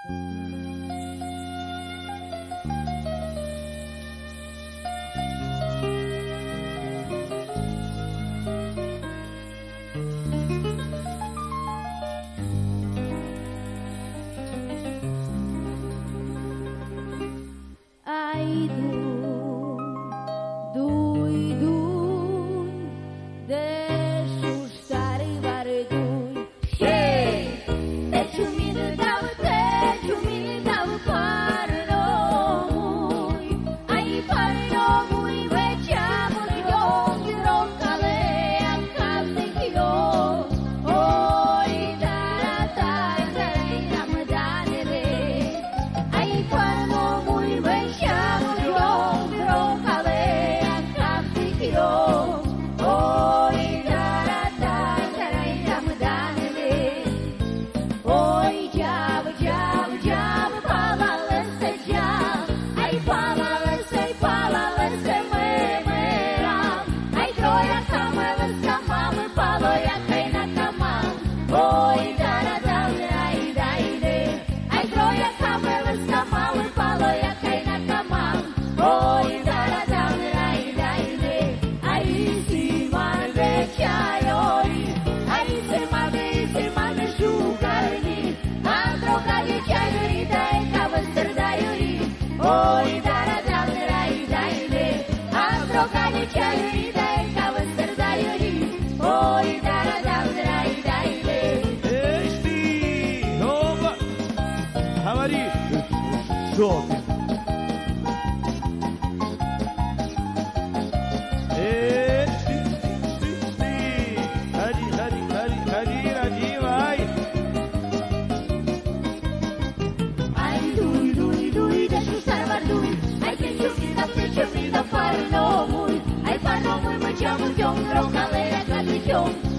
Ai dui deixo estar e barulho. Che, deixo me dar para noi. Ai para noi veciamo io rocale a casa io. Oi tarata e ramadane. Ai para noi veciamo io rocale a casa io. Oi tarata e ramadane. Oi jab palalese jab. Ai palalese mera. Ai troia kamala paloya kaina kamal. Oi tarata ai troia kamala paloya kaina kamal. Oi tarata ai si marve chayoi. Ai se marve shugarni. Andro kali chayoi dai kavastar daioi. Oi tarata andro kali chayoi dai kavastar daioi. Oi tarata Esti, Nova, Havari, Shopping. Hadi, vai. Ai dui deixo estar bardui. Ai que chumi da para no mui. Ai para no mui me chamo John, trocaleira, calichão.